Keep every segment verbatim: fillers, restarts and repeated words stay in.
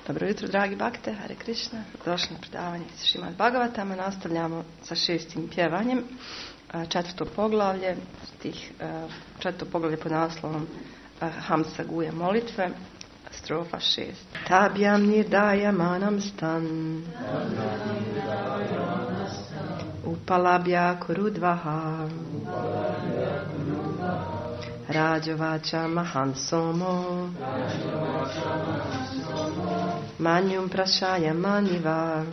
Dobro jutro, dragi bakte, Hare Krishna. Došli na predavanje iz Šrimad Bhagavatama. Nastavljamo sa šestim pjevanjem. Četvrto poglavlje, stih, četvrto poglavlje pod naslovom Hamsa Guja molitve, strofa šest. Tabjam nirdaya manam stan Upalabhya kurudvaha Rajovacha mahansomo Manyum prashaya maniva.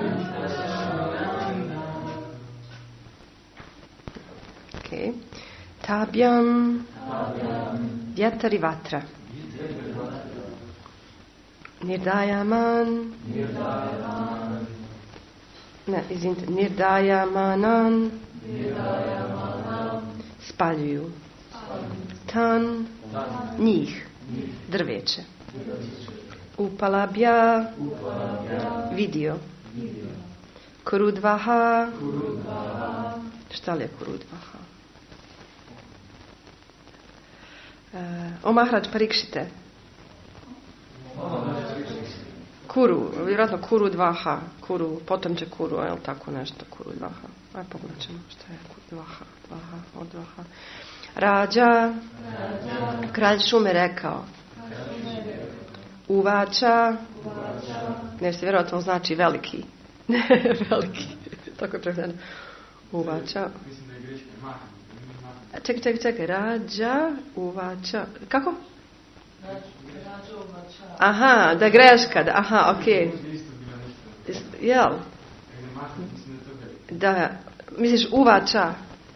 Okay. Tabjam vjetar i vatra. Nirdayaman Ne, izvinite, nirdayamanan spaljuju. Tan njih, drveće. Upalabhya vidio. Kurudvaha šta li je kurudvaha? E, o Maharaj Parikšite. Kuru, vjerojatno Kurudvaha, Kuru, potom će Kuru, je li tako nešto, Kurudvaha. Aj pogledat ćemo što je Kurudvaha, Dvaha, Odvaha. Rađa, kralj šume rekao. Uvača, nešto vjerojatno znači veliki. Veliki, tako je prevedeno. Uvača. Čekaj, čekaj, čekaj, rađa, uvača, kako? Aha, da greška, da, aha, okej. Okay. Jel? Da, misliš uvača?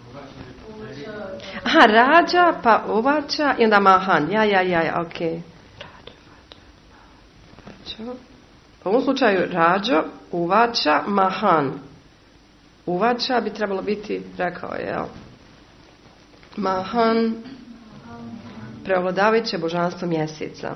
Aha, rađa, pa uvača i onda mahan, ja, ja, ja, ja, okej. Okay. U ovom slučaju rađo, uvača, mahan. Uvača bi trebalo biti, rekao je, jel? Mahan, preovladavajuće božanstvo mjeseca.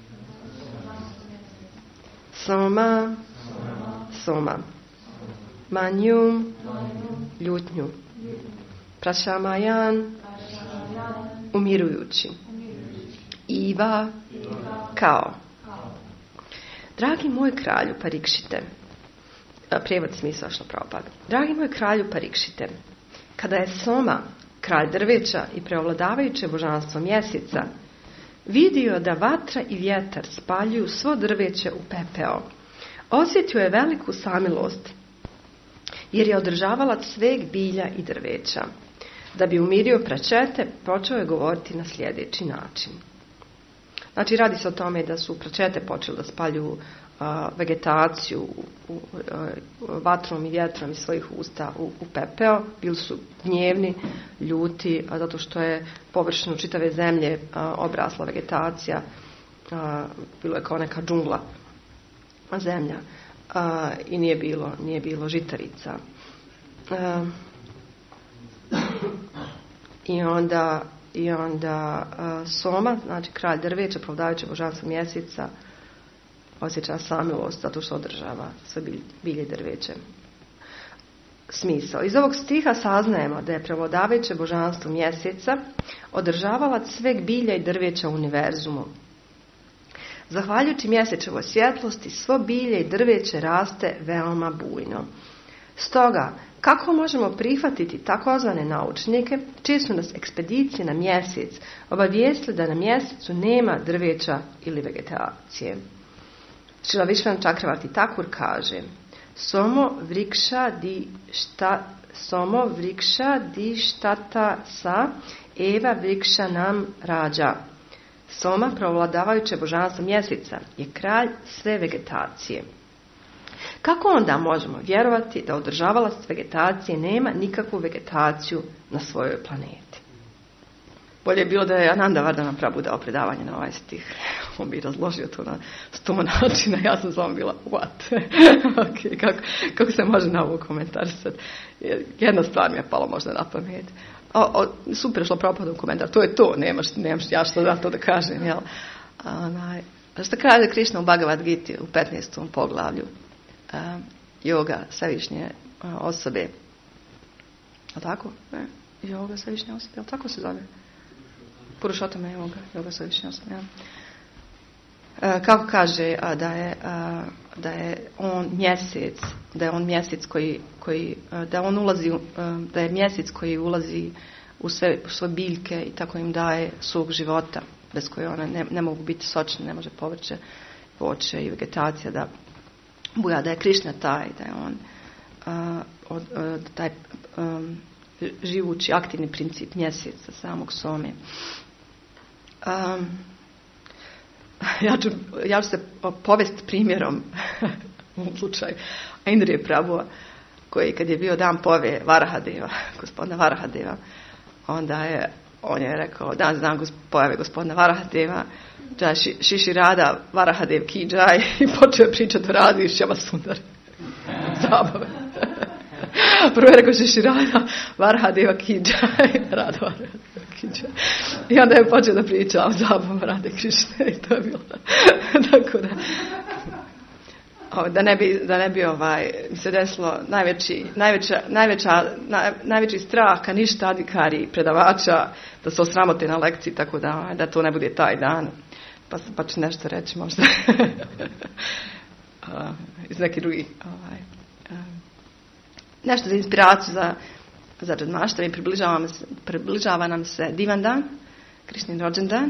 Soma, soma. Manjum, ljutnju. Prašamajan, umirujući. Iva, kao. Dragi moj kralju Parikšite, prijevod smisla što Prabhupada. Dragi moj kralju Parikšite, kada je Soma, kralj drveća i preovladavajuće božanstvo mjeseca, vidio da vatra i vjetar spaljuju svo drveće u pepeo, osjetio je veliku samilost, jer je održavalac sveg bilja i drveća. Da bi umirio pračete, počeo je govoriti na sljedeći način. Znači, radi se o tome da su pračete počeli da spaljuju uh, vegetaciju u, u, uh, vatrom i vjetrom iz svojih usta u, u pepeo. Bili su gnjevni, ljuti, a zato što je površinu čitave zemlje uh, obrasla vegetacija. Uh, bilo je kao neka džungla zemlja uh, i nije bilo, nije bilo žitarica. Uh, I onda I onda uh, Soma, znači kralj drveća, preovladavajuće božanstvo mjeseca, osjeća samilost zato što održava sve bilje i drveće. Smisao. Iz ovog stiha saznajemo da je preovladavajuće božanstvo mjeseca održavalac sveg bilja i drveća u univerzumu. Zahvaljujući mjesečevoj svjetlosti, svo bilje i drveće raste veoma bujno. Stoga, kako možemo prihvatiti takozvane naučnike, čije su nas ekspedicije na mjesec obavijestili da na mjesecu nema drveća ili vegetacije? Šrila Vishvana Chakravarti Thakur kaže: Somo vriksha di šta somo vriksha di štata sa eva vriksha nam rađa. Soma, preovladavajuće božanstvo mjeseca, je kralj sve vegetacije. Kako onda možemo vjerovati da održavalac vegetacije nema nikakvu vegetaciju na svojoj planeti? Bolje je bilo da je Ananda Vardhana Prabhu dao predavanje na ovaj stih. On bi razložio to na sto načina. Ja sam samo bila, what? Okay, kako, kako se može na ovo komentarisati? Jedna stvar mi je palo možda na pamet. O, o, super šlo Prabhupada u komentar. To je to, nemaš, nemaš ja što da to da kažem. Jel? Onaj, što kaže Krishna u Bhagavad Giti u petnaestom poglavlju. Uh, yoga savišnje uh, osobe. A tako? Ne? Yoga savišnje osobe. Ali tako se zove? Purušotama yoga. Yoga savišnje osobe. Ja. kako kaže da je, da je on mjesec, da je on mjesec koji, koji da on ulazi, da je mjesec koji ulazi u sve, u sve biljke i tako im daje svog života, bez koje one ne, ne mogu biti sočne, ne može povrće, voće i vegetacija da buja, da je Krišna taj, da je on uh, od, od, taj um, živući aktivni princip mjeseca samog some. Um, ja, ću, ja ću se povesti primjerom u slučaju Indrije Prabhuva, koji kad je bio dan pove Varahadeva, gospodina Varahadeva, onda je on je rekao, dan dan pojave gospodina Varahadeva, džaj Šiši Rada Varahadev ki džaj, i počeo pričati o Radi i Šjama Sundar. Zabave. Prvo je rekao Šiši Rada Varahadeva ki džaj, Rada Varahadeva ki džaj. I onda je počeo da priča o zabavama Rade Krišne i to je bilo. Tako da da ne bi, da ne bi ovaj, mi se desilo najveći, najveća, najveća, naj, najveći strah ka ništa adikari predavača da se osramote na lekciji, tako da, da to ne bude taj dan. Pa, pa ću nešto reći možda iz nekih drugih. Ovaj, nešto za inspiraciju za, za Džadmaštami. Približava, približava nam se divan dan, Krišnin rođendan.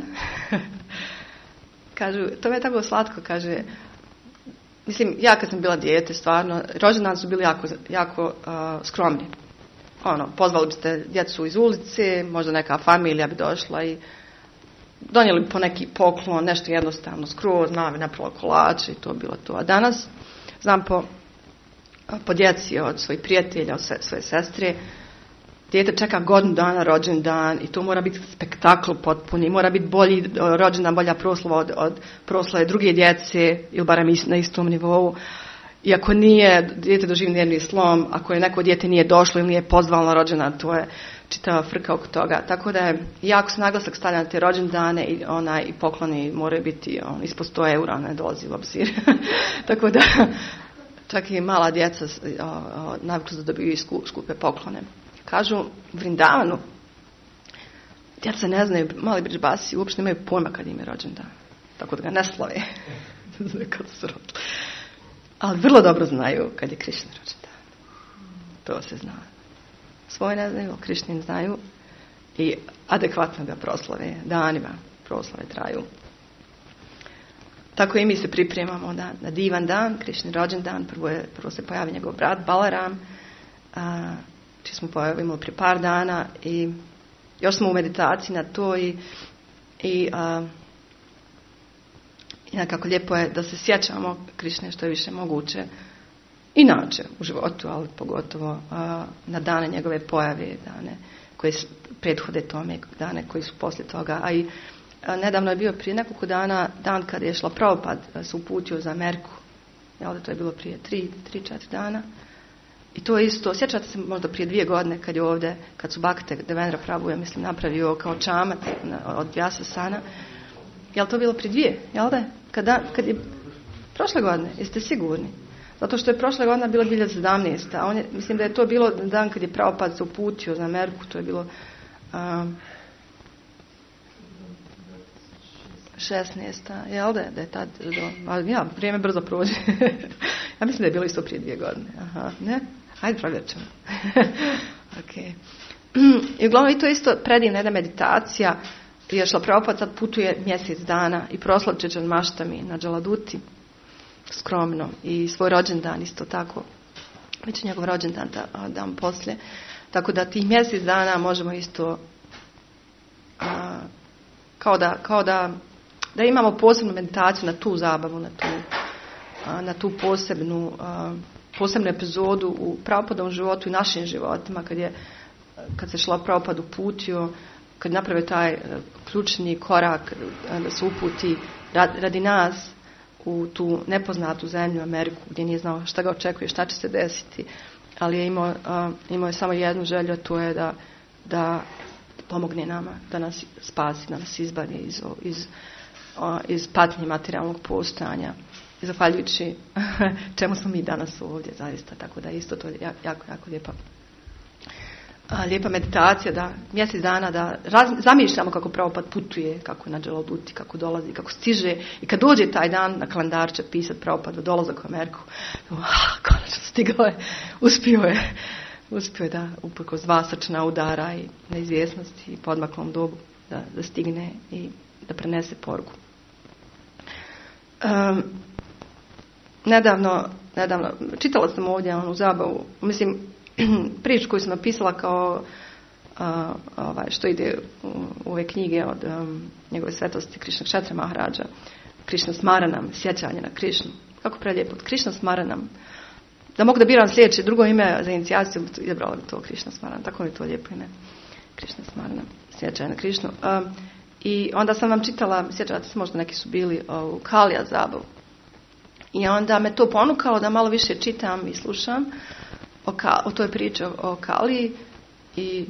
Kažu, to je tako slatko, kaže. Mislim, ja kad sam bila dijete, stvarno, rođendani su bili jako, jako uh, skromni. Ono, pozvali biste djecu iz ulice, možda neka familija bi došla i donijeli bi po neki poklon, nešto jednostavno, skroz, mama napravila kolače i to bilo to. A danas, znam po, po djeci od svojih prijatelja, od sve, svoje sestre, dijete čeka godinu dana rođendan i to mora biti spektakl potpuni, mora biti bolji rođendan, bolja proslava od, od proslave druge djece ili barem na istom nivou. I ako nije, dijete doživi nervni slom, ako je neko dijete nije došlo ili nije pozvalo na rođendan, to je čitava frka oko toga. Tako da je jako se naglasak stavlja na te rođendane i, ona, i pokloni moraju biti on, ispod sto eura, ne dolazi u obzir. Tako da čak i mala djeca navikli da dobiju skupe poklone. Kažu u Vrindavanu, djeca ne znaju, mali Bridžbasi uopšte nemaju pojma kad im je rođendan. Tako da ga ne slave. Ali vrlo dobro znaju kad je Krišnin rođendan. To se zna. Svoje ne znaju, Krišnin znaju i adekvatno ga proslave. Danima proslave traju. Tako i mi se pripremamo na, na divan dan, Krišnin rođendan. Prvo, je, prvo se pojavi njegov brat Balaram, a, či smo pojavili prije par dana i još smo u meditaciji na to i, i, a, i nekako lijepo je da se sjećamo Krišne što je više moguće inače u životu, ali pogotovo a, na dane njegove pojave, dane koje prethode tome, dane koji su poslije toga. A i a, nedavno je bio prije nekoliko dana dan kada je šla Prabhupada se uputio za Ameriku. Jel da to je bilo prije tri, tri, četiri dana. I to je isto, sjećate se možda prije dvije godine kad je ovdje, kad su Bhakte Devendra Prabhu, ja mislim, napravio kao čamac od Vyasasana. Je li to bilo prije dvije? Jel da? Kada, kad je prošle godine, jeste sigurni? Zato što je prošle godine bila dvije hiljade sedamnaeste. A on je, mislim da je to bilo dan kad je Prabhupada se uputio za Ameriku, to je bilo um, šesnaesta. Jel da? Da je tad, do, ja, vrijeme brzo prođe. Ja mislim da je bilo isto prije dvije godine. Aha, ne? Hajde provjerit ćemo. Okay. I uglavnom i to je isto predivna jedna meditacija. Je šla Prabhupada, sad putuje mjesec dana i proslavče Džanmaštami na Džaladuti. Skromno. I svoj rođendan isto tako. Već je njegov rođendan da, dan poslije. Tako da tih mjesec dana možemo isto a, kao da, kao da, da imamo posebnu meditaciju na tu zabavu, na tu, a, na tu posebnu a, posebnu epizodu u Prabhupadovom životu i našim životima, kad, je, kad se šla Prabhupada uputio, kad naprave taj uh, ključni korak uh, da se uputi rad, radi nas u tu nepoznatu zemlju, Ameriku, gdje nije znao šta ga očekuje, šta će se desiti, ali je imao, uh, imao je samo jednu želju, a to je da, da pomogne nama, da nas spasi, da nas izbavi iz, iz, uh, iz patnje materijalnog postojanja. I zahvaljujući čemu smo mi danas ovdje, zaista, tako da isto to je jako, jako lijepa a, lijepa meditacija, da mjesec dana da raz, zamišljamo kako Prabhupada putuje, kako je na Džalaluti, kako dolazi, kako stiže i kad dođe taj dan na kalendar će pisati Prabhupada dolazak u Ameriku. Ah, konačno stigao je, uspio je, uspio je da uprkos dva srčana udara i neizvjesnosti i podmaklom dobu da, da stigne i da prenese poruku. Um, nedavno, nedavno, čitala sam ovdje onu zabavu, mislim, priču koju sam napisala kao uh, ovaj, što ide u, u ove knjige od um, njegove svetosti Krišna Kšetra Maharađa, Krišna Smaranam, sjećanje na Krišnu. Kako prelijepo, Krišna Smaranam. Da mogu da biram sljedeće drugo ime za inicijaciju, izabrala bi to Krišna Smaranam. Tako mi je to lijepo ime. Krišna Smaranam, sjećanje na Krišnu. Um, I onda sam vam čitala, sjećate se, možda neki su bili u Kalija zabavu. I onda me to ponukalo da malo više čitam i slušam o, ka, o toj priči o, o Kaliji. I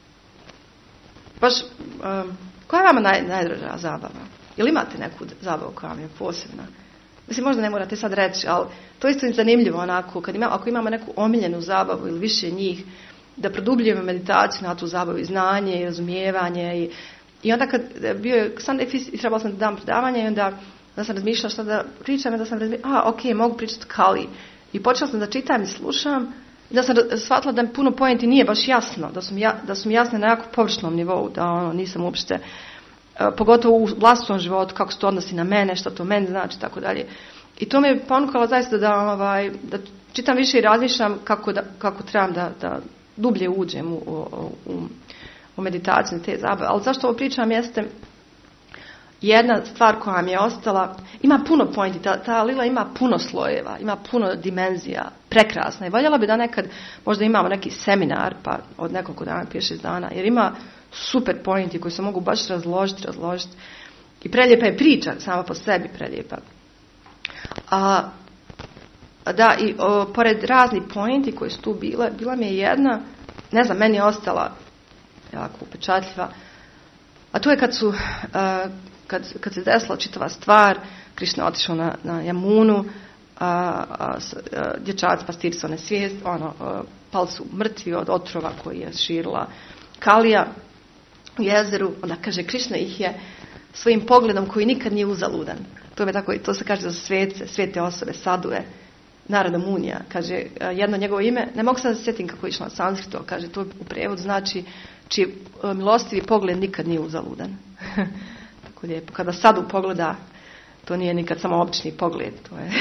baš, um, koja je vama naj, najdraža zabava? Ili imate neku zabavu koja vam je posebna? Mislim, možda ne morate sad reći, ali to je isto zanimljivo onako, kad ima, ako imamo neku omiljenu zabavu ili više njih, da produbljujemo meditaciju na tu zabavu i znanje i razumijevanje i I onda kad bio je Sunday Feast i trebala sam da dam predavanje i onda da sam razmišljala šta da pričam i da sam razmišljala, a ok, mogu pričati Kali. I počela sam da čitam i slušam i da sam shvatila da mi puno pointi nije baš jasno, da su mi, ja, da su mi jasne na jako površnom nivou, da ono, nisam uopšte, uh, pogotovo u vlastitom životu, kako se to odnosi na mene, što to meni znači, tako dalje. I to me je ponukalo zaista da, ovaj, da čitam više i razmišljam kako, da, kako trebam da, da dublje uđem u, u, u u meditaciju te zabave. Ali zašto ovo pričam jeste jedna stvar koja mi je ostala, ima puno pointi, ta, ta lila ima puno slojeva, ima puno dimenzija, prekrasna i voljela bi da nekad možda imamo neki seminar pa od nekoliko dana, pet šest dana, jer ima super pointi koji se mogu baš razložiti, razložiti i prelijepa je priča sama po sebi prelijepa. A, da, i o, pored razni pointi koji su tu bile, bila mi je jedna, ne znam, meni je ostala jako upečatljiva. A to je kad su, uh, kad, kad se desila čitava stvar, Krišna otišao na, na Jamunu, uh, uh, dječac pastir su nesvijest, ono, uh, pali su mrtvi od otrova koji je širila Kalija u jezeru. Onda kaže, Krišna ih je svojim pogledom koji nikad nije uzaludan. To, je tako, to se kaže za svete, svete osobe, sadue, Narada Munija. Kaže, jedno njegovo ime, ne mogu sad da se sjetim kako je išlo na sanskrito, kaže, to u prevodu znači čiji milostivi pogled nikad nije uzaludan. Tako lijepo. Kada sadu pogleda, to nije nikad samo obični pogled. To je,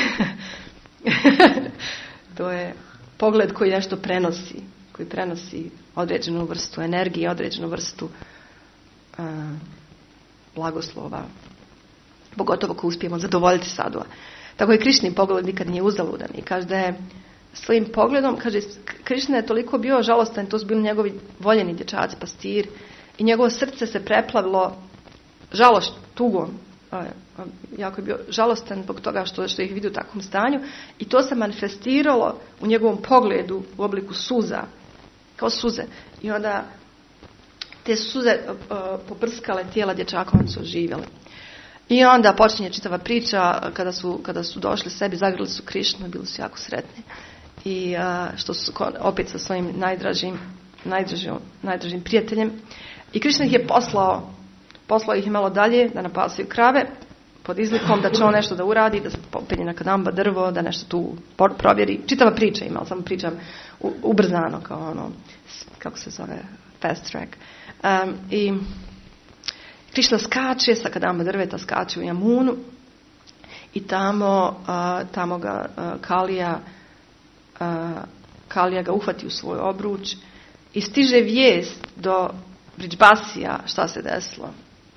to je pogled koji nešto prenosi, koji prenosi određenu vrstu energije, određenu vrstu uh, blagoslova. Pogotovo ko uspijemo zadovoljiti sadova. Tako i Krišnin pogled nikad nije uzaludan. I kaže da je svojim pogledom, kaže, Krišna je toliko bio žalostan, to su bili njegovi voljeni dječaci, pastir, i njegovo srce se preplavilo žalost, tugom. Jako je bio žalostan zbog toga što, što ih vidi u takvom stanju i to se manifestiralo u njegovom pogledu u obliku suza, kao suze. I onda te suze uh, poprskale tijela dječaka, oni su oživjeli. I onda počinje čitava priča, kada su, kada su došli sebi, zagrlili su Krišnu i bili su jako sretni. I uh, što su opet sa svojim najdražim, najdražim, najdražim prijateljem. I Krišna ih je poslao, poslao ih je malo dalje da napasaju krave, pod izlikom da će on nešto da uradi, da se popenje na kadamba drvo, da nešto tu provjeri. Čitava priča ima, samo pričam ubrzano, kao ono, kako se zove, fast track. Um, I Krišna skače sa kadamba drveta, skače u Jamunu i tamo, uh, tamo ga uh, Kalija, uh, Kalija ga uhvati u svoj obruč i stiže vijest do Bridžbasija šta se desilo.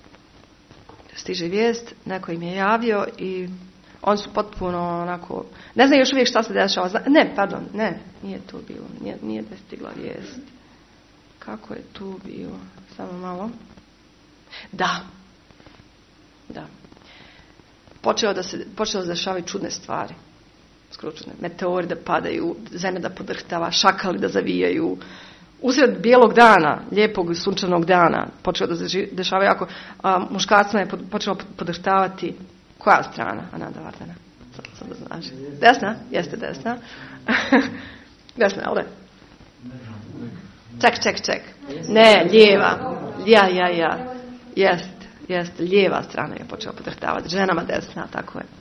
Stiže vijest, neko im je javio i oni su potpuno onako, ne znaju još uvijek šta se dešava. Ne, pardon, ne, nije to bilo, nije, nije da stigla vijest. Kako je tu bilo? Samo malo. Da, da. Počeo da se, počeo da se dešavaju čudne stvari. Skoro čudne. Meteori da padaju, zemlja da podrhtava, šakali da zavijaju. Usred bijelog dana, lijepog sunčanog dana, počeo da se dešava jako, a muškarcima je počeo podrhtavati koja strana, Ananda Vardana? Sad, sad da znaš. Desna? Jeste desna. Desna, ali Ček, ček, ček. Ne, lijeva. Ja, ja, ja. Jest, jest. Lijeva strana je počela podrhtavati. Ženama desna, tako je.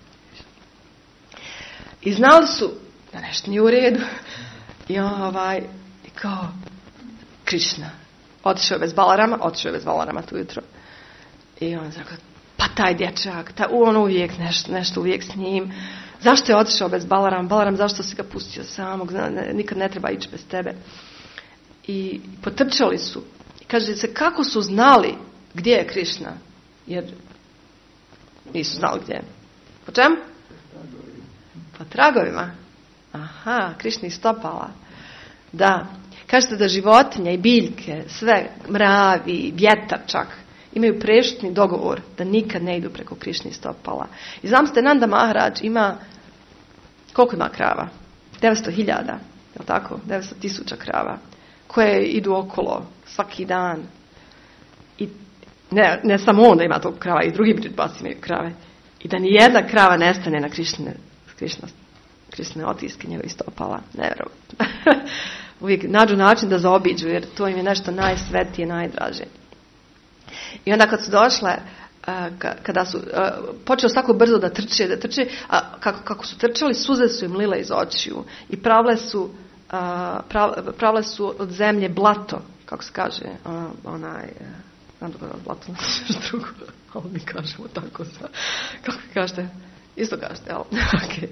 I znali su da nešto nije u redu. I ovaj, i kao, Krišna. Otišao je bez Balarama, otišao je bez Balarama tu jutro. I on je rekao, pa taj dječak, taj, on uvijek nešto, nešto uvijek s njim. Zašto je otišao bez Balarama? Balaram, zašto si ga pustio samog? Nikad ne treba ići bez tebe. I potrčali su. I kaže se, kako su znali gdje je Krišna? Jer nisu znali gdje je. Po čemu? Po tragovima. Aha, Krišni stopala. Da. Kažete da životinje i biljke, sve, mravi, vjetar čak, imaju prešutni dogovor da nikad ne idu preko Krišnih stopala. I znam ste, Nanda Maharaj ima, koliko ima krava? devetsto hiljada, je li tako? devetsto tisuća krava, koje idu okolo svaki dan. I ne, ne samo on da ima tog krava, i drugi bridbasi imaju krave. I da ni jedna krava nestane na Krišne, Krišne, Krišne otiske njegovih stopala. Nevjerovatno. Uvijek nađu način da zaobiđu, jer to im je nešto najsvetije, najdraže. I onda kad su došle, kada su počeli tako brzo da trče, da trče, a kako, kako su trčali, suze su im lile iz očiju i pravile su, pravile su od zemlje blato, kako se kaže, onaj, znam da blato na nešto drugo, ali mi kažemo tako, kako kažete, isto kažete, ali, okej.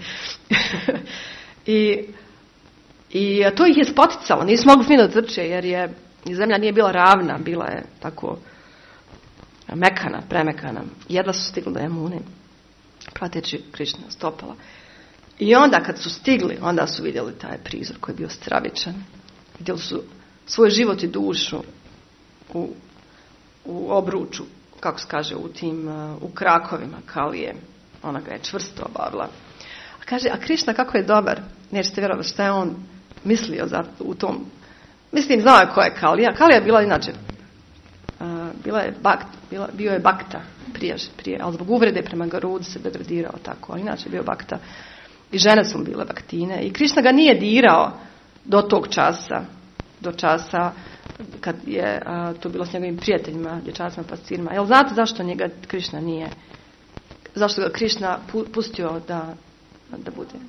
I I to ih je spoticalo, nisu mogli fino da trče, jer je zemlja nije bila ravna, bila je tako mekana, premekana. Jedva su stigli do Jamune, prateći Krišna stopala. I onda kad su stigli, onda su vidjeli taj prizor koji je bio stravičan. Vidjeli su svoj život i dušu u, u obruču, kako se kaže, u tim, u krakovima Kalije. Ona ga je čvrsto obavila. A kaže, a Krišna kako je dobar, nećete vjerovati šta je on mislio za, u tom. Mislim, znao je ko je Kalija. Kalija je bila inače, uh, bila je bakt, bila, bio je bakta prije, prije, ali zbog uvrede prema Garudu se degradirao tako, ali inače je bio bakta. I žene su bile baktine. I Krišna ga nije dirao do tog časa, do časa kad je uh, to bilo s njegovim prijateljima, dječacima, pastirima. Jel znate zašto njega Krišna nije, zašto ga Krišna pu, pustio da, da bude?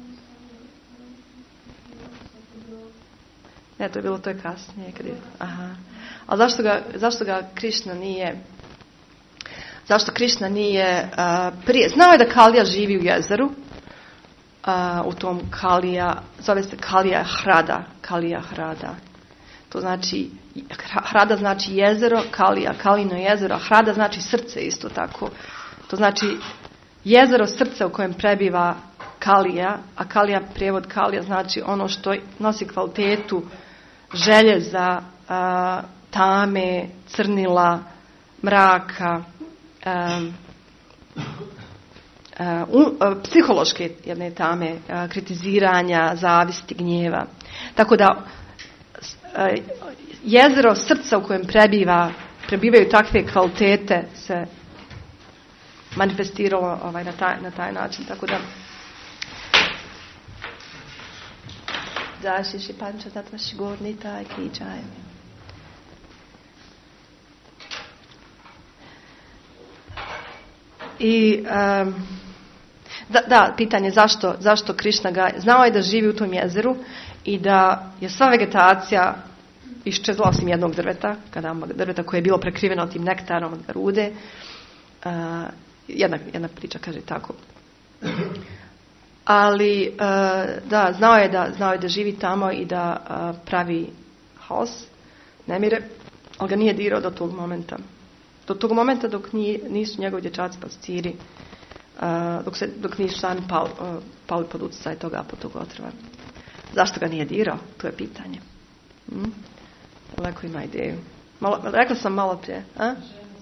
Ne, to je bilo, to je kasnije. Kad je, aha. Ali zašto ga, zašto ga Krišna nije, zašto Krišna nije uh, prije, znao je da Kalija živi u jezeru, uh, u tom Kalija, zove se Kalija Hrada, Kalija Hrada. To znači, Hrada znači jezero, Kalija, Kalino jezero, a Hrada znači srce isto tako. To znači jezero, srce u kojem prebiva Kalija, a Kalija, prijevod Kalija znači ono što nosi kvalitetu želje za a, tame, crnila, mraka, a, a, um, a, psihološke jedne tame, a, kritiziranja, zavisti, gnjeva. Tako da a, jezero srca u kojem prebiva, prebivaju takve kvalitete se manifestiralo ovaj, na, taj, na taj način. Tako da Daši ši panča tatvaši gorni taj kričaj. I um, da, da, pitanje zašto, zašto Krišna ga, znao je da živi u tom jezeru i da je sva vegetacija iščezla osim jednog drveta, kada drveta koje je bilo prekriveno tim nektarom od Garude. Uh, jedna, jedna priča kaže tako. Ali, da, znao je da, znao je da živi tamo i da pravi haos, nemire, ali ga nije dirao do tog momenta. Do tog momenta dok nije, nisu njegovi dječaci pastiri, dok, se, dok nisu sami pali, pali pod utjecaj toga apotog otrova. Zašto ga nije dirao? To je pitanje. Hm? Leko ima ideju. Malo, rekla sam malo prije. A?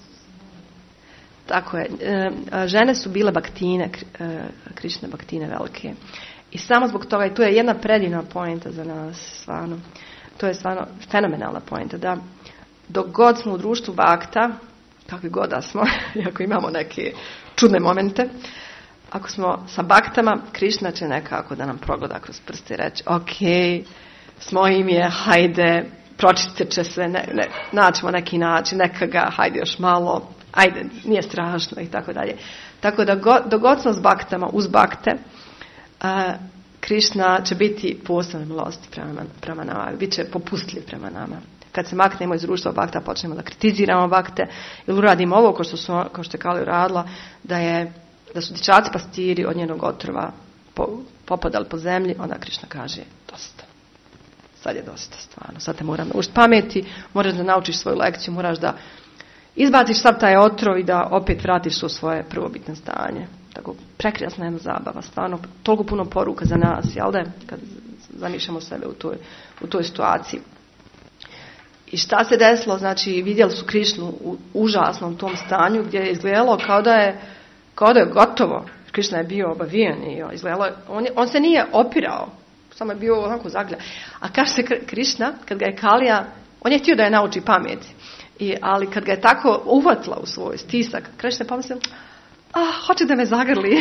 Tako je. Žene su bile baktine, Krišne baktine velike. I samo zbog toga, i to je jedna predivna poenta za nas, stvarno. To je stvarno fenomenalna poenta, da dok god smo u društvu bakta, kakvi god da smo, iako imamo neke čudne momente, ako smo sa baktama, Krišna će nekako da nam progleda kroz prste i reći, ok, s mojim je, hajde, pročistit će se, ne, ne, naćemo neki način, neka ga, hajde još malo, ajde, nije strašno i tako dalje. Tako da go, dogod smo s baktama, uz bakte, a, Krišna će biti posebno milosti prema, prema nama, bit će popustljiv prema nama. Kad se maknemo iz društva bakta, počnemo da kritiziramo bakte ili uradimo ovo kao što, su, kao što je Kali uradila, da, je, da su dječaci pastiri od njenog otrova po, popadali po zemlji, onda Krišna kaže dosta. Sad je dosta stvarno, sad te moram naučiti pameti, moraš da naučiš svoju lekciju, moraš da izbaciš sad taj otrov i da opet vratiš u svoje prvobitno stanje. Tako prekrasna jedna zabava, stvarno toliko puno poruka za nas, jel da, kad zamišljamo sebe u toj, u toj situaciji. I šta se desilo, znači vidjeli su Krišnu u užasnom tom stanju gdje je izgledalo kao da je, kao da je gotovo. Krišna je bio obavijen i izgledalo, on, je, on se nije opirao, samo je bio onako zaglja. A kaže se Krišna, kad ga je Kalija, on je htio da je nauči pameti, I, ali kad ga je tako uhvatila u svoj stisak, Krišna je pomislila, ah, hoće da me zagrli.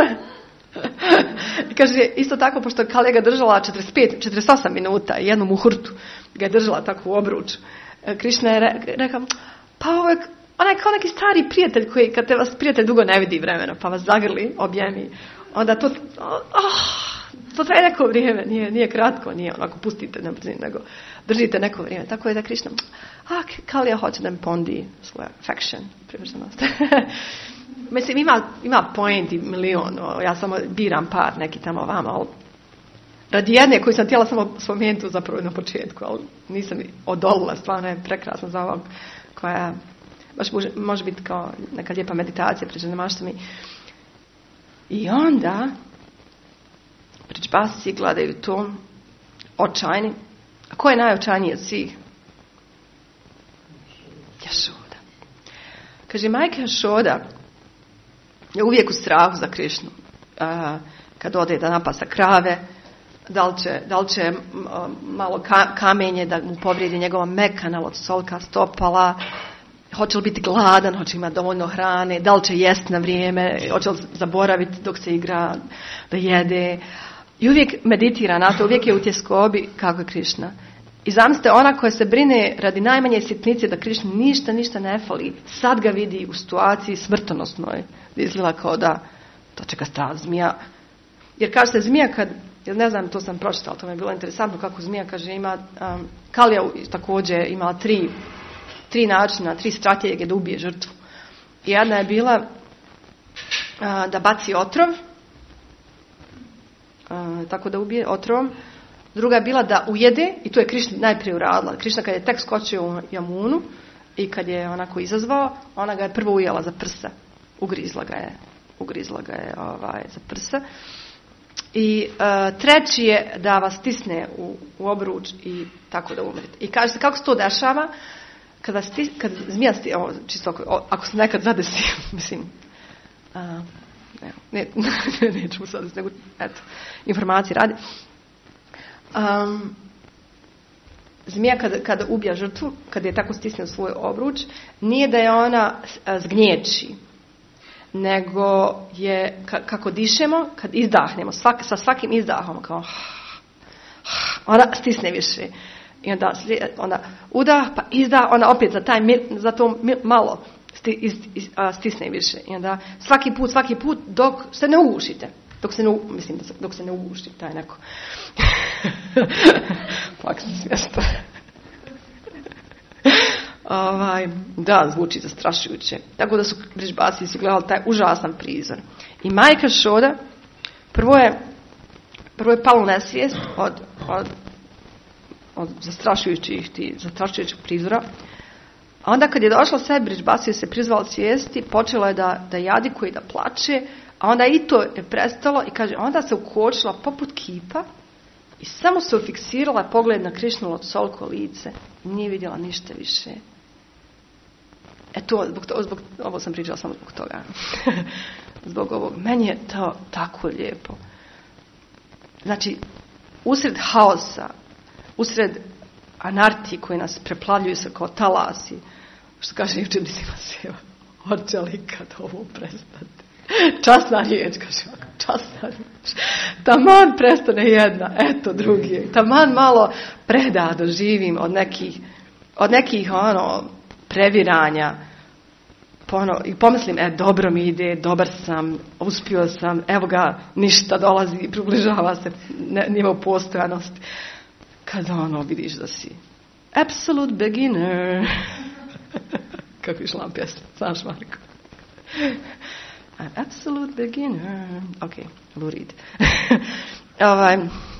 I kaže, isto tako, pošto je Kalija ga držala četrdeset pet, četrdeset osam minuta, jednu muhurtu ga je držala tako u obruč. Krišna je rekao, pa ovo je onaj kao neki stari prijatelj koji, kad te vas prijatelj dugo ne vidi vremena, pa vas zagrli, objemi, onda to, oh, to traje neko vrijeme, nije, nije kratko, nije onako pustite na brzinu, nego držite neko vrijeme. Tako je da Krišna, a Kalija hoće da mi pondi svoju affection, privrženost. Mislim, ima, ima point i milion, ja samo biram par neki tamo vama, ali radi jedne koju sam htjela samo spomenuti zapravo na početku, ali nisam odolila, stvarno je prekrasna za ovog koja baš može, može biti kao neka lijepa meditacija pred ženamaštami. I onda pričbasi gledaju to očajni. A ko je najočajniji od svih? Jašoda. Kaže, majka Jašoda je uvijek u strahu za Krišnu. A, kad ode da napasa krave, da li će, da li će malo ka, kamenje da mu povrijedi njegova mekana od solka stopala, hoće li biti gladan, hoće imati dovoljno hrane, da li će jest na vrijeme, hoće li zaboraviti dok se igra da jede. I uvijek meditira na to, uvijek je u tjeskobi kako je Krišna. I zamislite, ona koja se brine radi najmanje sitnice da Krišni ništa, ništa ne fali, sad ga vidi u situaciji smrtonosnoj, da izgleda kao da to čeka stav zmija. Jer kaže se zmija kad, ja ne znam, to sam pročitala, to mi je bilo interesantno kako zmija kaže ima, um, Kalija također imala tri, tri načina, tri strategije da ubije žrtvu. I jedna je bila uh, da baci otrov, uh, tako da ubije otrovom. Druga je bila da ujede, i to je Krišna najprije uradila. Krišna kad je tek skočio u Jamunu i kad je onako izazvao, ona ga je prvo ujela za prsa. Ugrizla ga je, ugrizla ga je ovaj, za prsa. I uh, treći je da vas stisne u, u obruč i tako da umrete. I kaže se kako se to dešava, kada stis, kad zmija sti, ovo, čisto ako, ako se nekad zadesi, mislim, uh, ne, ne, ne, nećemo sad, nego, eto, informacije radi. Um, zmija kada, kada ubija žrtvu, kada je tako stisne u svoj obruč, nije da je ona zgnječi, nego je ka, kako dišemo, kad izdahnemo, svak, sa svakim izdahom, kao ona stisne više. I onda, onda udah, pa izdah, ona opet za, taj, za to malo sti, iz, iz, a, stisne više. I onda svaki put, svaki put dok se ne ugušite. Dok se ne, mislim, dok se ne uguši taj neko. Pak sam smjesta. Ovaj, da, zvuči zastrašujuće. Tako da su Brižbasi su gledali taj užasan prizor. I majka Jašoda prvo je, prvo je palo nesvijest od, od, od zastrašujućih, ti, zastrašujućih prizora. A onda kad je došla sve, Brižbasi se prizvala svijesti, počela je da, da jadikuje i da plače, a onda i to je prestalo i kaže, onda se ukočila poput kipa i samo se ufiksirala pogled na Krišnu solko lice. Nije vidjela ništa više. E to, zbog to, zbog, ovo sam pričala samo zbog toga. Zbog ovog. Meni je to tako lijepo. Znači, usred haosa, usred anartije koji nas preplavljuju se kao talasi, što kaže jučer mislim se, hoće li kad ovo prestati? Časna riječ, kaže ovako. časna riječ. Taman prestane jedna, eto drugi. Taman malo preda doživim od nekih, od nekih ono, previranja. Ono, i pomislim, e, dobro mi ide, dobar sam, uspio sam, evo ga, ništa dolazi, približava se nivo postojanosti. Kada ono vidiš da si absolute beginner. Kako je šlam pjesma, znaš Marko? I'm absolute beginner. Ok, Lou Reed. ovaj,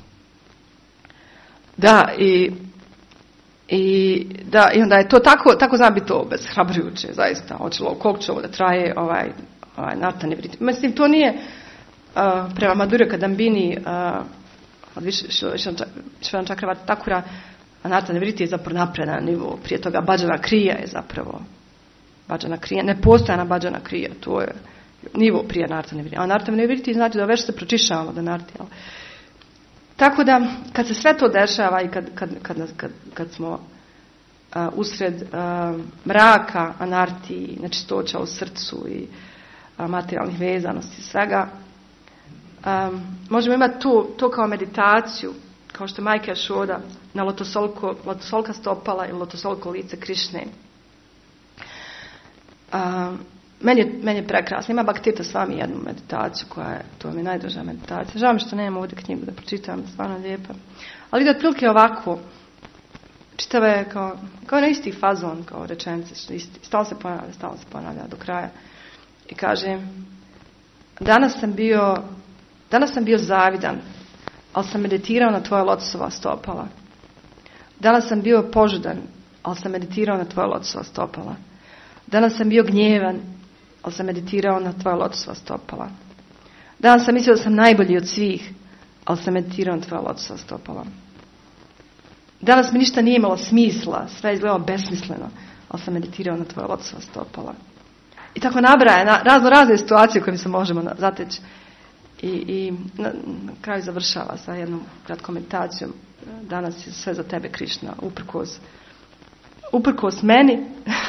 da, i I, da, i onda je to tako, tako zna biti to bezhrabrujuće, zaista. Hoćelo, koliko će ovo da traje, ovaj, ovaj natani vrit. Mislim, to nije uh, prema Madhurya Kadambini, uh, od Vishvana Chakravarti Thakura, natani vrit je zapravo napredan nivo. Prije toga Bhajana Kriya je zapravo, Bhajana Kriya, nepostojana Bhajana Kriya, to je nivo prije natani vrit. A natani vrit znači da već se pročišavamo da narti, jel? Tako da, kad se sve to dešava i kad, kad, kad, kad, kad smo uh, usred uh, mraka, anartiji, nečistoća u srcu i uh, materijalnih vezanosti i svega, um, možemo imati tu, to kao meditaciju, kao što je Majka Šoda na lotosolko, lotosolka stopala i lotosolko lice Krišne. Um, Meni je, meni je prekrasno. Ima Bhaktita Swami jednu meditaciju koja je, to mi je najdraža meditacija. Žao mi što nemam ovdje knjigu da pročitam, stvarno lijepa. Ali ide otprilike ovako. Čitava je kao, kao na isti fazon, kao rečenice. Stalno se ponavlja, stalno se ponavlja do kraja. I kaže, danas sam bio, danas sam bio zavidan, ali sam meditirao na tvoja lotosova stopala. Danas sam bio požudan, ali sam meditirao na tvoja lotosova stopala. Danas sam bio gnjevan, ali sam meditirao na tvoja lotosova stopala. Danas sam mislio da sam najbolji od svih, ali sam meditirao na tvoja lotosova stopala. Danas mi ništa nije imalo smisla, sve je izgledalo besmisleno, ali sam meditirao na tvoja lotosova stopala. I tako nabraja, na razno razne situacije u kojima se možemo zateći. I, i na, na kraju završava sa jednom kratkom meditacijom. Danas je sve za tebe, Krišna, uprkos, uprkos meni.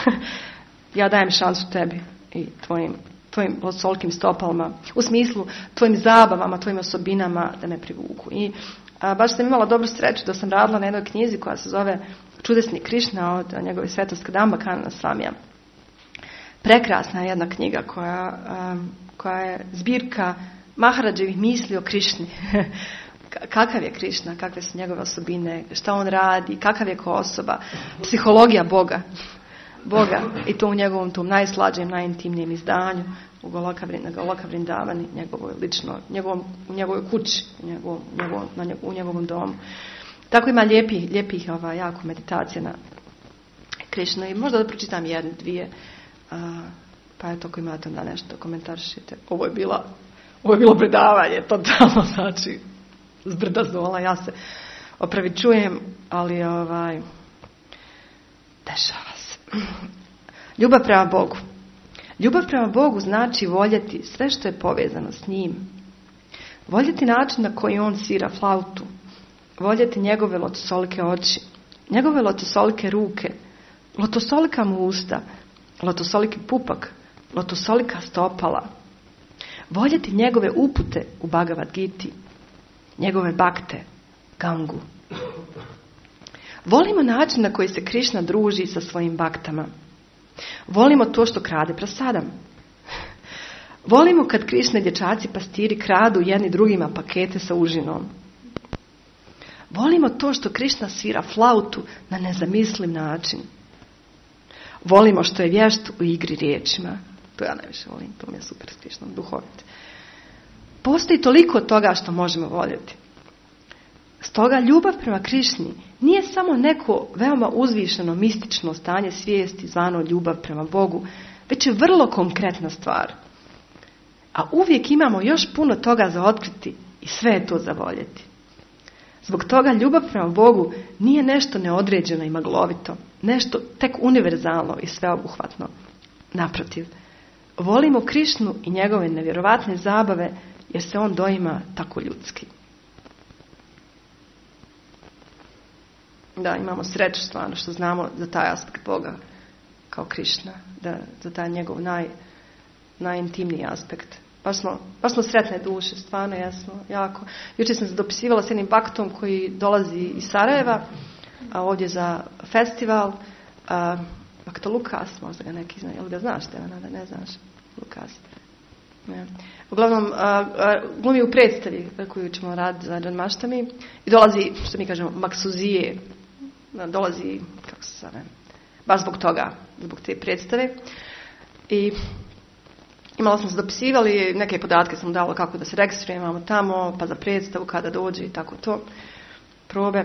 Ja dajem šansu tebi i tvojim, tvojim lotosolikim stopalama, u smislu tvojim zabavama, tvojim osobinama da me privuku. I a, baš sam imala dobru sreću da sam radila na jednoj knjizi koja se zove Čudesni Krišna od njegove svetost Kadamba Kanana Swamija. Prekrasna je jedna knjiga koja, a, koja je zbirka Maharadževih misli o Krišni. Kakav je Krišna, kakve su njegove osobine, šta on radi, kakav je ko osoba, psihologija Boga. Boga i to u njegovom tom najslađem, najintimnijem izdanju u Goloka Vrindavani, njegovoj lično, njegovom, u njegovoj kući, u njegovom, njegovom, na njeg, u njegovom domu. Tako ima lijepih, lijepih ova, jako meditacija na Krišnu i možda da pročitam jednu, dvije, a, pa eto ako imate da nešto komentaršite. Ovo je bila, ovo je bilo predavanje, totalno znači zbrda zdola, ja se opravičujem, ali ovaj, dešava se. Ljubav prema Bogu. Ljubav prema Bogu znači voljeti sve što je povezano s njim. Voljeti način na koji on svira flautu. Voljeti njegove lotosolike oči. Njegove lotosolike ruke. Lotosolika mu usta. Lotosoliki pupak. Lotosolika stopala. Voljeti njegove upute u Bhagavad Giti. Njegove bakte. Gangu. Volimo način na koji se Krišna druži sa svojim baktama. Volimo to što krade prasadam. Volimo kad Krišne dječaci pastiri kradu jedni drugima pakete sa užinom. Volimo to što Krišna svira flautu na nezamisliv način. Volimo što je vješt u igri riječima. To ja najviše volim, to mi je super s Krišnom, duhovit. Postoji toliko toga što možemo voljeti. Stoga ljubav prema Krišni nije samo neko veoma uzvišeno mistično stanje svijesti zvano ljubav prema Bogu, već je vrlo konkretna stvar. A uvijek imamo još puno toga za otkriti i sve je to za voljeti. Zbog toga ljubav prema Bogu nije nešto neodređeno i maglovito, nešto tek univerzalno i sveobuhvatno. Naprotiv, volimo Krišnu i njegove nevjerovatne zabave jer se on doima tako ljudski. Da, imamo sreću stvarno što znamo za taj aspekt Boga kao Krišna, da, za taj njegov naj, najintimniji aspekt Baš smo, baš smo sretne duše, stvarno jesmo, jako. Jučer sam se dopisivala s jednim baktom koji dolazi iz Sarajeva, a ovdje za festival. A, bakto Lukas, možda ga neki zna, jel ga znaš, Stevana, da ne znaš, Lukas. Ne. Uglavnom, a, a, glumi u predstavi koju ćemo raditi za Džan Maštami i dolazi, što mi kažemo, maksuzije, dolazi, kako se zove, baš zbog toga, zbog te predstave. I imala sam se dopisivali, neke podatke sam dala kako da se registrujemo tamo, pa za predstavu kada dođe i tako to, probe.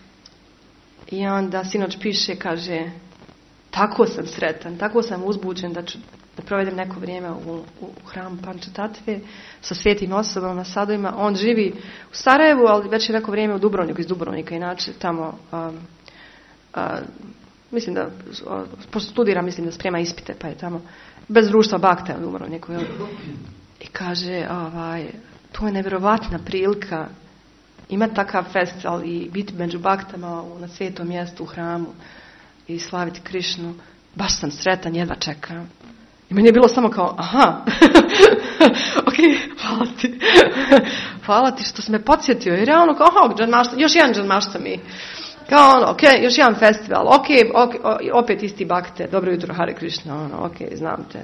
I onda sinoć piše, kaže, tako sam sretan, tako sam uzbuđen da ću da provedem neko vrijeme u, u hramu Pančetatve sa svijetim osobama, sadovima. On živi u Sarajevu, ali već je neko vrijeme u Dubrovniku, iz Dubrovnika, inače tamo, um, uh, mislim da, pošto studira, mislim da sprema ispite, pa je tamo bez društva bakta u Dubrovniku. I kaže, ovaj, to je nevjerovatna prilika imati takav festival i biti među baktama na svetom mjestu u hramu i slaviti Krišnu. Baš sam sretan, jedva čekam. I meni je bilo samo kao, aha, ok, hvala ti. Hvala ti što si me podsjetio. Jer je ono kao, aha, još jedan Džan Maštami. Kao ono, ok, još jedan festival, ok, okay, opet isti bakte, dobro jutro, Hare Krishna, ono, ok, znam te.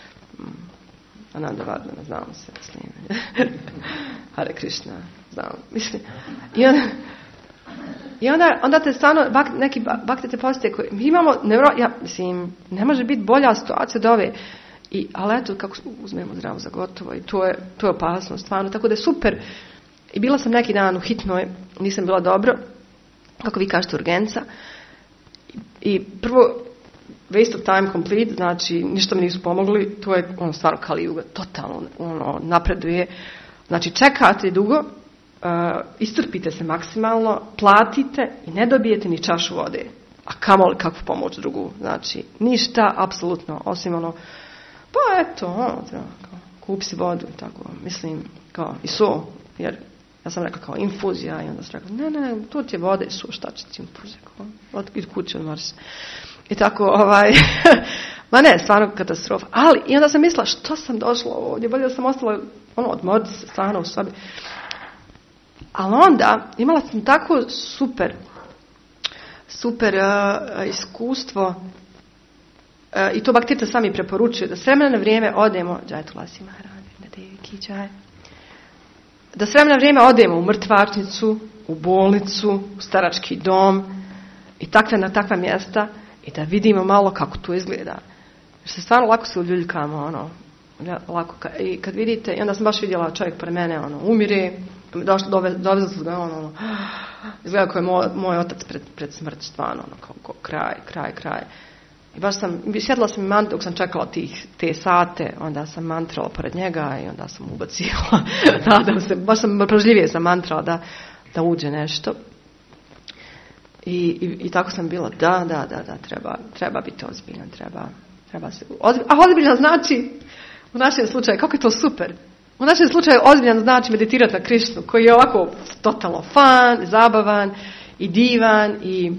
Ananda Vardana, znamo se, mislim. Hare Krishna, znam, mislim. I onda, i onda, onda te stvarno, bak, neki bakte te postoje koji, mi imamo, nevro, ja, mislim, ne može biti bolja situacija od ove. I, ali eto, kako uzmemo zdravo za gotovo i to je, to je opasno, stvarno, tako da je super. I bila sam neki dan u hitnoj, nisam bila dobro, kako vi kažete, urgenca. I prvo, waste of time complete, znači ništa mi nisu pomogli, to je ono stvarno Kalijuga, totalno ono, napreduje. Znači čekate dugo, uh, istrpite se maksimalno, platite i ne dobijete ni čašu vode. A kamoli kakvu pomoć drugu, znači ništa, apsolutno, osim ono, pa eto, ono, kao, kupi si vodu i tako, mislim, kao i so, jer ja sam rekla kao infuzija i onda sam rekla, ne, ne, tu ti je vode i su, šta će ti infuzija, od kuće odmori se. I tako, ovaj, ma ne, stvarno katastrofa. Ali, i onda sam mislila, što sam došla ovdje, bolje da sam ostala, ono, odmoriti se stvarno u sobi. Ali onda, imala sam tako super, super uh, iskustvo, uh, i to Bhaktirtha sami preporučuje, da s vremena na vrijeme odemo, džaj tu lasi Maharani, da deviki, džaj. Da s vremena na vrijeme odemo u mrtvačnicu, u bolnicu, u starački dom i takve na takva mjesta i da vidimo malo kako to izgleda. Jer se stvarno lako se uljuljkamo, ono, lako. I kad vidite, i onda sam baš vidjela čovjek pre mene, ono, umire, došlo, dovezla su ga, ono, ono, izgleda kao je moj, moj otac pred, pred smrt, stvarno, ono, kao, kao kraj, kraj, kraj. I baš sam, sjedila sam i mant, dok sam čekala tih, te sate, onda sam mantrala pored njega i onda sam ubacivala. Nadam se, baš sam pažljivije sam mantrala da, da uđe nešto. I, i, i tako sam bila, da, da, da, da, treba, treba biti ozbiljan, treba, treba se, ozbiljan, a ozbiljan znači, u našem slučaju, kako je to super, u našem slučaju ozbiljan znači meditirati na Krišnu, koji je ovako totalno fan, zabavan i divan i,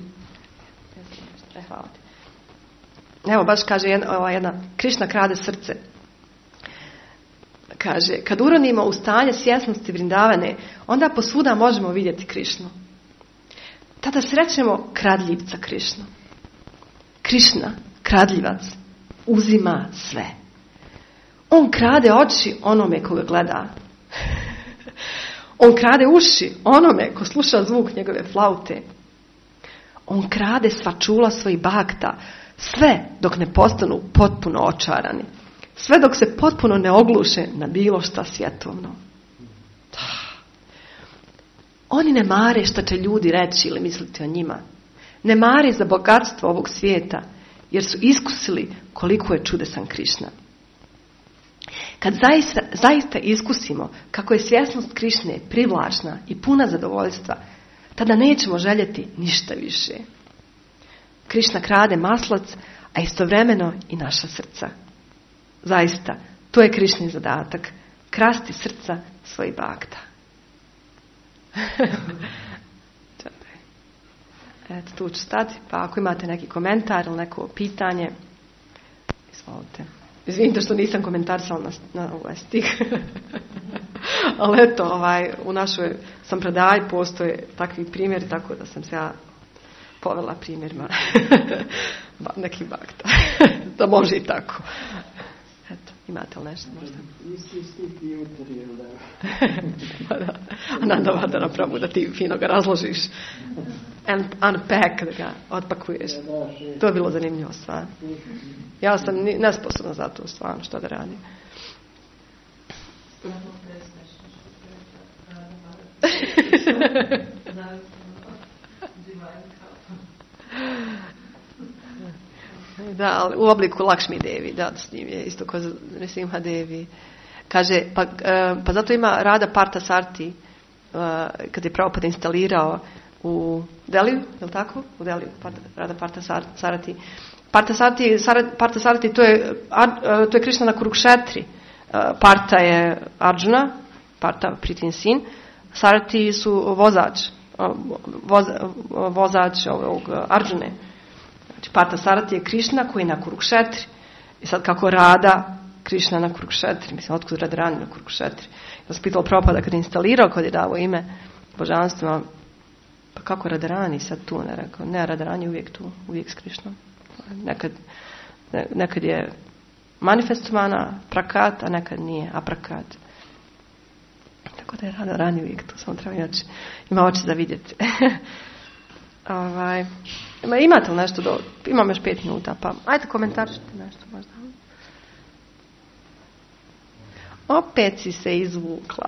hvala ti. Evo, baš kaže jedna, ova jedna, Krišna krade srce. Kaže, kad uronimo u stanje svjesnosti Vrindavane, onda posvuda možemo vidjeti Krišnu. Tada srećemo kradljivca Krišnu. Krišna, kradljivac, uzima sve. On krade oči onome koga gleda. On krade uši onome ko sluša zvuk njegove flaute. On krade sva čula svojih bakta, sve dok ne postanu potpuno očarani. Sve dok se potpuno ne ogluše na bilo šta svjetovno. Oni ne mare što će ljudi reći ili misliti o njima. Ne mare za bogatstvo ovog svijeta, jer su iskusili koliko je čudesan Krišna. Kad zaista, zaista iskusimo kako je svjesnost Krišne privlačna i puna zadovoljstva, tada nećemo željeti ništa više. Krišna krade maslac, a istovremeno i naša srca. Zaista, to je Krišnin zadatak. Krasti srca svojih bakta. Eto, tu ću stati, pa ako imate neki komentar ili neko pitanje, izvolite. Izvinite što nisam komentarisala na, na ovaj stih. Ali eto, ovaj, u našoj sampredaji postoje takvi primjeri, tako da sam se ja povela primjerima neki bakta. Da može i tako. Eto, imate li nešto možda? Isti stih i jutri, jel da? Pa da. A nada vada napravu da ti fino ga razložiš. And unpack, da ga otpakuješ. To je bilo zanimljivo stvarno. Ja sam nesposobna za to stvarno što da radim. Da, ali u obliku Lakšmi Devi, da, s njim je isto kao Nrisimha Devi. Kaže, pa, pa zato ima Rada Partha Sarthi, kad je Prabhupada instalirao u Deliju, je li tako? U Deliju, Rada Partha Sarthi. Partha Sarthi, Partha Sarthi to je, to je Krišna na Kurukšetri. Partha je Arjuna, Partha Pritin sin, Sarthi su vozač, voz, vozač ovog Arjune. Znači, Partha Sarthi je Krišna koji je na Kurukšetri. I sad kako Rada Krišna na Kurukšetri, mislim, otkud Radharani na Kurukšetri. Ja sam pitala Prabhupada kad je instalirao, kad je davo ime božanstvima, pa kako Radharani sad tu, ne rekao, ne, Radharani je uvijek tu, uvijek s Krišnom. Nekad, ne, nekad je manifestovana prakat, a nekad nije aprakat. Tako da je Radharani uvijek tu, samo treba inače, ima oči da vidjeti. Ovaj, imate li nešto do... Imam još pet minuta, pa ajde komentarišite nešto možda. Opet si se izvukla.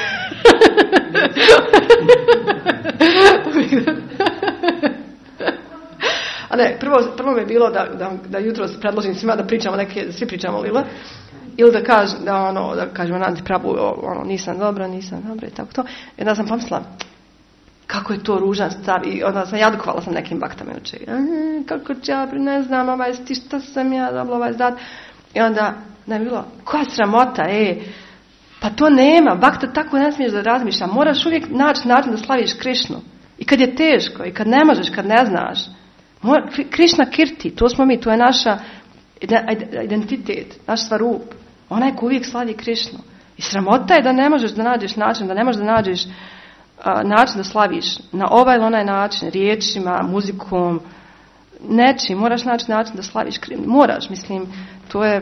A ne, prvo, prvo mi je bilo da, da, da jutro predložim svima da pričamo neke, svi pričamo lila, ili da kažem, da ono, da kažemo Nandi Prabhu, ono, nisam dobra, nisam dobra i tako to. I onda sam pomislila, kako je to ružan stav, i onda sam jadukovala sam nekim baktama juče. Kako će ja, ne znam, ovaj, ti šta sam ja dobila ovaj zdat. I onda ne bilo, koja sramota, e, pa to nema, bakta tako ne smiješ da razmišlja, moraš uvijek naći način da slaviš Krišnu. I kad je teško, i kad ne možeš, kad ne znaš. Mora, Krišna Kirti, to smo mi, to je naša identitet, naš svarup. Onaj ko uvijek slavi Krišnu. I sramota je da ne možeš da nađeš način, da ne možeš da nađeš a, način da slaviš na ovaj ili onaj način, riječima, muzikom, nečim, moraš naći način da slaviš Krišnu. Moraš, mislim, to je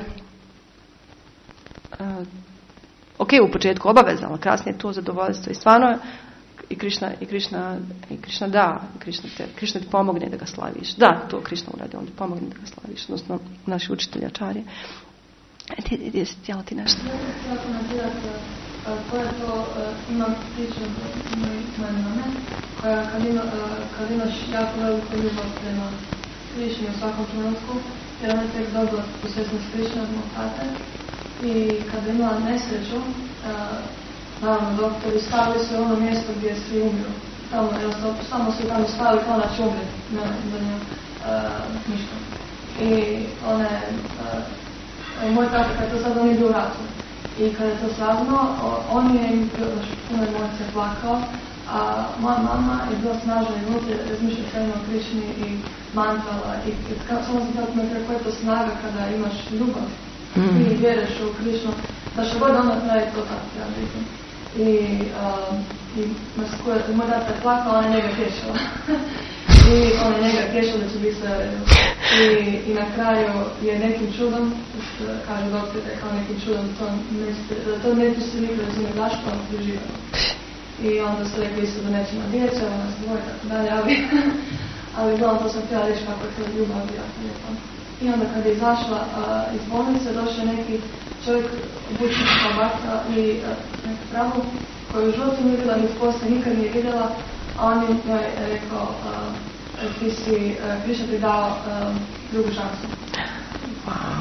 a, ok, u početku obavezno, ali kasnije je to zadovoljstvo. I stvarno i Krišna, i Krišna, i Krišna da, Krišna te, Krišna ti pomogne da ga slaviš. Da, to Krišna uradi, on ti pomogne da ga slaviš, odnosno naši učitelji ačarje. Ti, ti si htjela ti nešto? Ja sam nadirati, to je to, imam priču moje mame, koja kad, ima, kad imaš jako veliku ljubav prema Krišni u svakom trenutku, jer ona je tek dobila posvjesnost Krišne od mog tate, i kada imala nesreću, naravno doktori stavili se u ono mjesto gdje svi umiru. Tamo, samo su tamo stavili kao da će umreti na, na nju uh, ništa. I ona je, uh, moj tata kada to sad on je bio u ratu. I kada je to saznao, on je im puno emocije plakao, a moja mama je bila snažna i unutra razmišljala sve o Krišni i mantrala. I samo sam tako nekako je to snaga kada imaš ljubav. Mm. I vjeruješ u Krišnu, da što god ona traje, to tako treba biti. I, uh, i moj tata je plakao, ona je njega tješila. I ona je njega tješila da će biti sve u redu. I, I na kraju je nekim čudom, što kaže doktor, da je kao nekim čudom, to ne, to ne ti se nikada razumije zašto, on se živio. I onda su rekli isto da neće na djeca, ona se dvoje, tako dalje, ali, ali uglavnom to sam htjela reći kako je to ljubav, jako lijepo. I onda kad je izašla uh, iz bolnice, došao neki čovjek obučen kao bakta i uh, neki Prabhu, koji u životu nije bila ni poslije, nikad nije vidjela, a on je njoj rekao, uh, ti si, uh, Krišna ti dao uh, drugu šansu. Wow.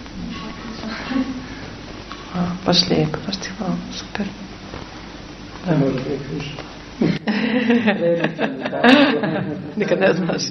Wow, baš lijepo, baš ti hvala, super. Ne može biti Krišna. Nikad ne znaš.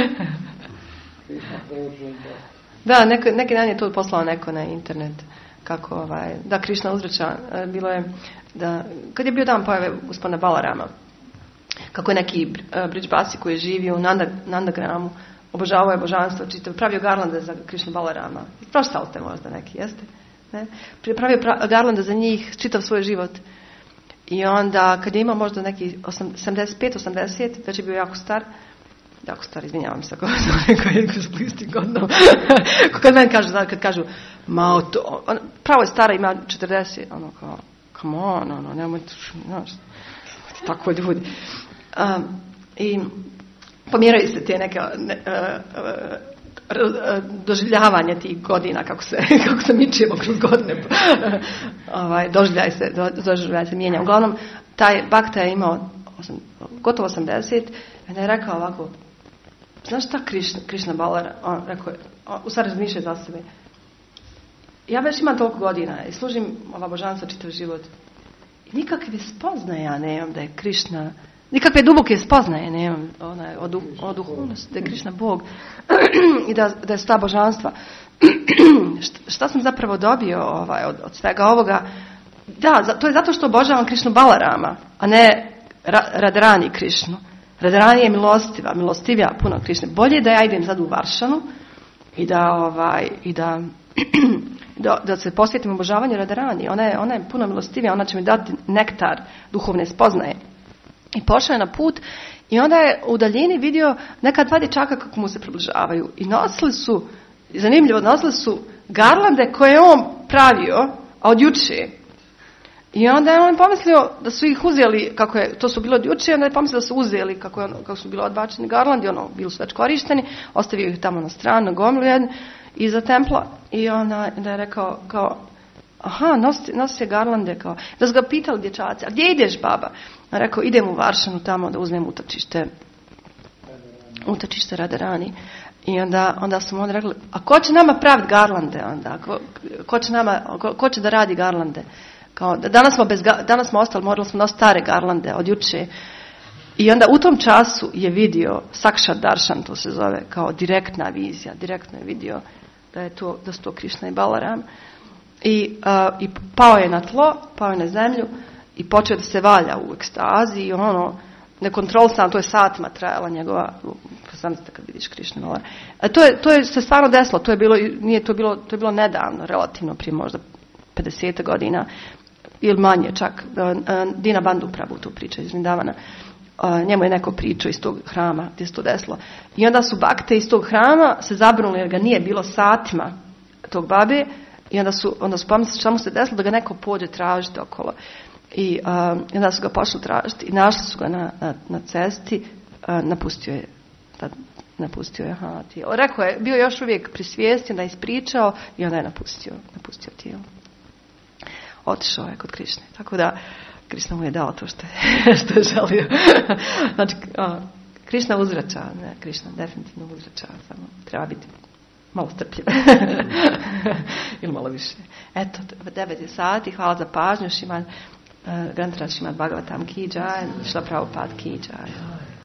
Da, neko, neki dan je to poslao neko na internet, kako ovaj, da Krišna uzvraća, bilo je, da, kad je bio dan pojave gospodina Balarama, kako je neki Bridžbasi koji je živio u Nanda, Nandagramu, obožavao je božanstvo, čitav, pravio garlande za Krišnu Balarama. Proštali ste možda neki, jeste? Ne? Pravio pra, garlande za njih, čitav svoj život. I onda, kad je imao možda neki osamdeset pet osamdeset, već je bio jako star, jako star, izvinjavam se, ako sam neko s plistim godnom. Kad meni kažu, kad kažu, ma to, on, pravo je stara, ima četrdeset, ono kao, come on, ono, nemojte, znaš, tako ljudi. Um, I pomjeraju se te neke ne, uh, uh, doživljavanje tih godina, kako se, kako se mičemo kroz godine. ovaj, doživljaj se, do, doživljaj se mijenja. Uglavnom, taj Bakta je imao osam, gotovo osamdeset, i je rekao ovako, znaš šta Krišna, Krišna Balara, on rekao, on, u stvari razmišljaj za sebe. Ja već imam toliko godina i služim ova božanstva čitav život. I nikakve spoznaje ja nemam da je Krišna, nikakve duboke spoznaje nemam ona, o, duh, o duhovnosti, da je Krišna Bog i da, da je sta božanstva. šta, šta sam zapravo dobio ovaj, od, od svega ovoga? Da, za, to je zato što obožavam Krišnu Balarama, a ne ra, Radharani Krišnu. Radharani je milostiva, milostivija puno Krišne. Bolje je da ja idem sad u Varšanu i da, ovaj, i da, da, da se posvetim obožavanju Radharani. Ona je, ona je puno milostivija, ona će mi dati nektar duhovne spoznaje. I pošao je na put i onda je u daljini vidio neka dva dječaka kako mu se približavaju. I nosili su, zanimljivo, nosili su garlande koje je on pravio, a od juče. I onda je on pomislio da su ih uzeli, kako je, to su bilo od juče, onda je pomislio da su uzeli kako, je, kako su bilo odbačeni garlandi, ono, bili su već korišteni, ostavio ih tamo na stranu, na gomilu jednu, iza templa. I onda je rekao, kao, aha, nosi, nosi garlande, kao, da su ga pitali dječaci, a gdje ideš, baba? A rekao, idem u Varšanu tamo da uzmem utočište, utočište Radharani. I onda, onda su mu onda rekli, a ko će nama praviti garlande onda? Ko, ko, će, nama, ko, ko će da radi garlande? Kao, danas, smo bez, danas smo ostali, morali smo nositi stare garlande od juče. I onda u tom času je vidio, Sakshat Darshan to se zove, kao direktna vizija, direktno je vidio da, je to, da su to Krišna i Balaram. I, uh, i pao je na tlo, pao je na zemlju i počeo da se valja u ekstazi i ono, nekontrolisan, to je satima trajala njegova, sam ste kad vidiš Krišna Balara. A to je, to je se stvarno desilo, to je bilo, nije to bilo, to je bilo nedavno, relativno prije možda pedeset godina ili manje čak. Dina Bandhu Prabhu tu priča iz Vrindavana. Njemu je neko pričao iz tog hrama gdje se to desilo. I onda su bakte iz tog hrama se zabrinuli jer ga nije bilo satima tog babe. I onda su, onda su pomislili šta mu se desilo da ga neko pođe tražiti okolo. I uh, onda su ga pošli tražiti i našli su ga na, na, na cesti. Uh, napustio je tad, napustio je aha, tijelo. Rekao je, bio još uvijek pri svijesti, da je ispričao i onda je napustio, napustio tijelo. Otišao je kod Krišne. Tako da Krišna mu je dao to što je, što je želio. Znači, uh, Krišna uzvraća, ne, Krišna definitivno uzvraća, samo treba biti malo strpljiv. Ili malo više. Eto, devet je sati, hvala za pažnju, Šiman, uh, Grantaraj Šrimad Bhagavatam ki džaj, Šrila Prabhupada ki džaj.